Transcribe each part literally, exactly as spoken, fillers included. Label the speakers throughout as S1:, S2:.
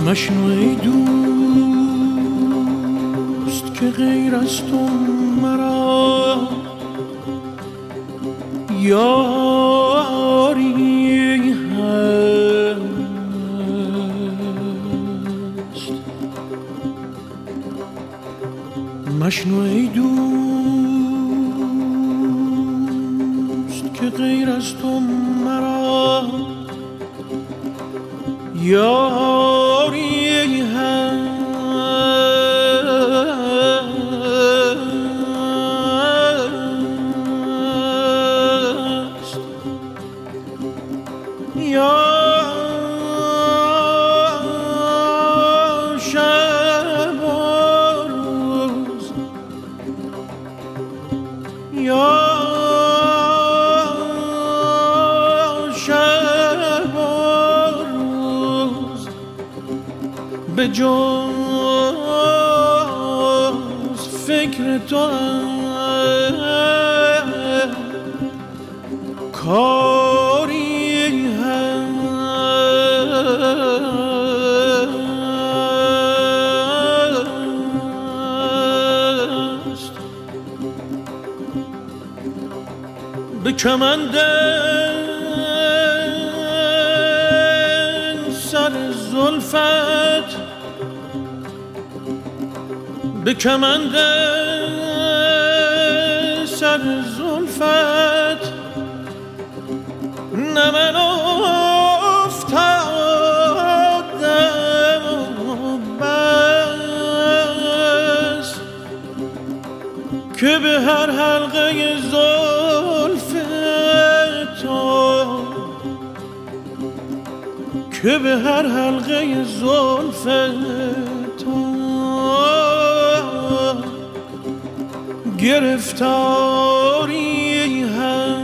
S1: مشنو ای دوست که غیر از تو مرا یاری هست. مشنو ای دوست که غیر از تو مرا یاری هست. یا شب و روز، یا شب و روز به جز فکر تو کاری هست. به کمند سر زلفت، به کمند سر زلفت نه من افتادم بس که به هر حلقه زلف تو، که به هر حلقه زلف تو گرفتاری هست.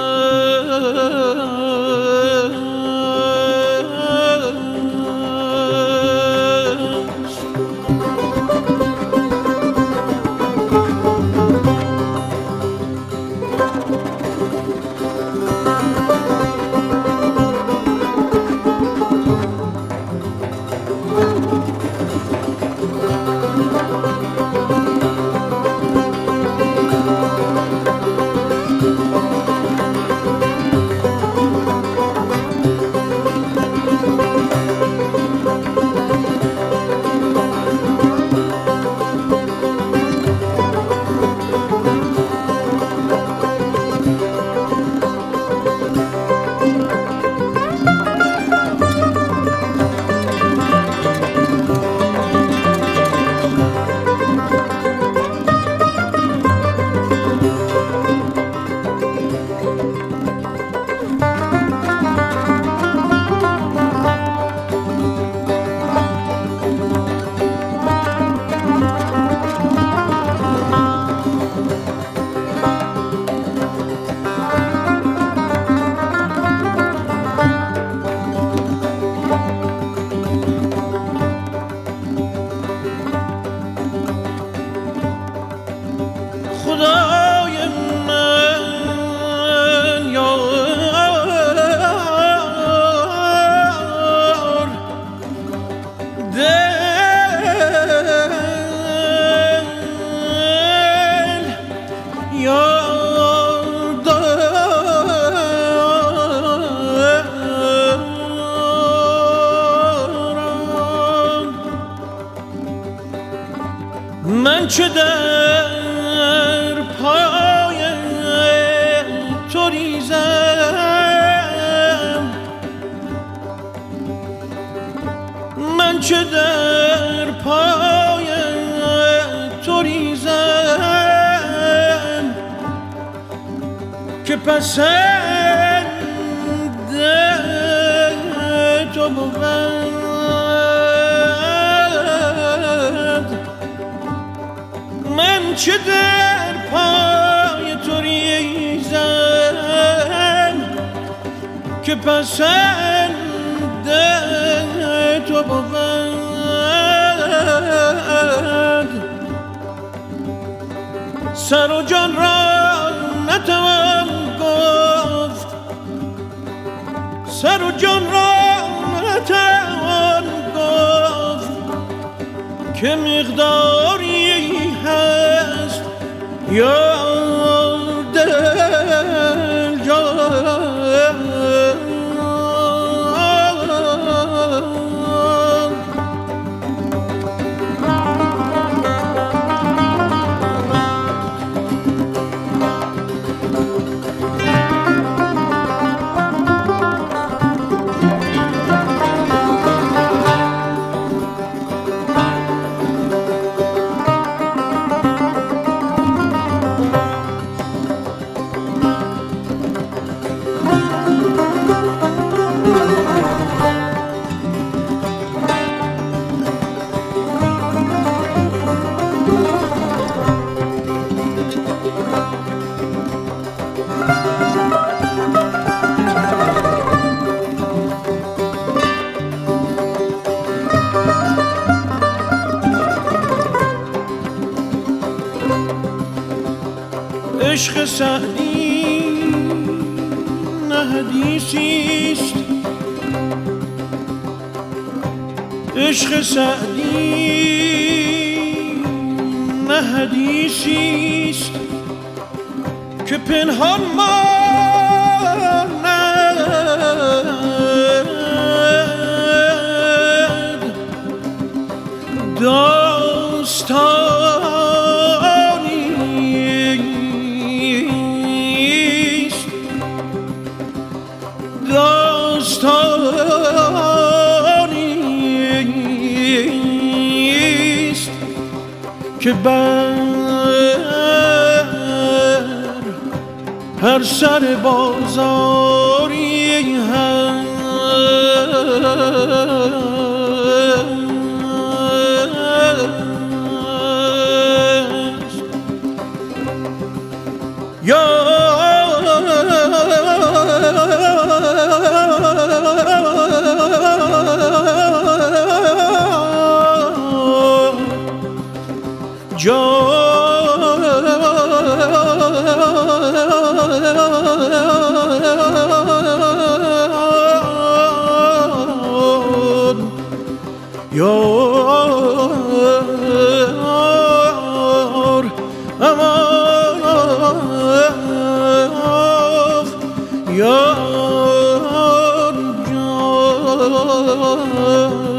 S1: خدای من یار دل یار دارم. من چه در پای تو ریزم، من چه در پای تو ریزم که پسند تو بود. من چه در پای تو ریزم که پسند تو بود. سر و جان را نتوان گفت، سر و جان را نتوان گفت که مقداری هست یا دل جان. عشق سعدی نه حدیثیست، عشق سعدی نه حدیثیست که پنهان ماند داستان داستانیست که بر هر سر بازاری هست یا یار امان یار جان